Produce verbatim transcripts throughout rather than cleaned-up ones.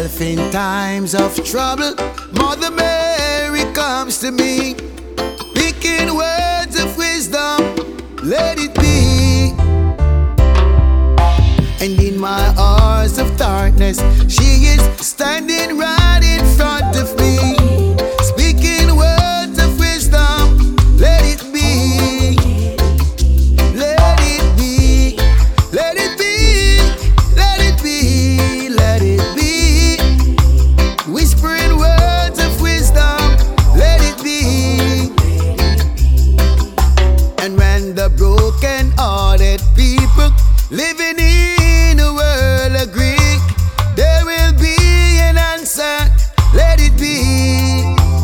myself in times of trouble, Mother Mary comes to me, speaking words of wisdom, let it be. And in my hours of darkness, she is standing right in front of me, speaking words of wisdom, let it be. Let it be, let it be, let it be, let it be. Whispering words of wisdom, let it be. And when the broken-hearted people living in a world agree, there will be an answer, let it be.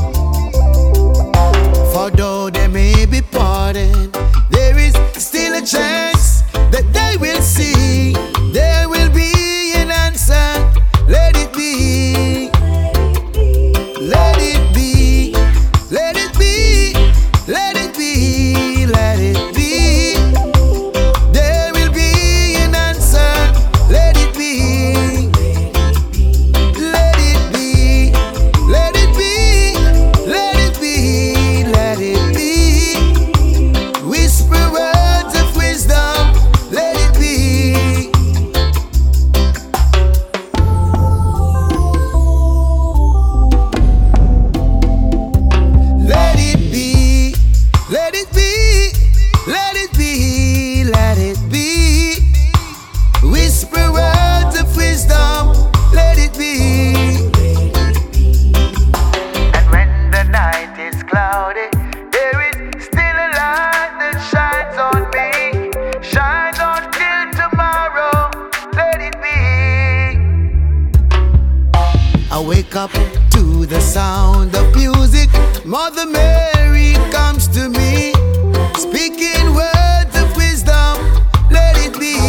For though they may be parted, there is still a chance that they will see. There will be an answer, let it be. Let it be, let it be, let it be, let it be. There will be an answer, let it be. Let it be, let it be, let it be, let it be. Whisper words of wisdom, let it be. Let it be, let it be, let it be, let it be. Whisper words of wisdom, let it be. And when the night is cloudy, there is still a light that shines on me, shines until tomorrow, let it be. I wake up to the sound of music, Mother Mary comes to me, speaking words of wisdom, let it be.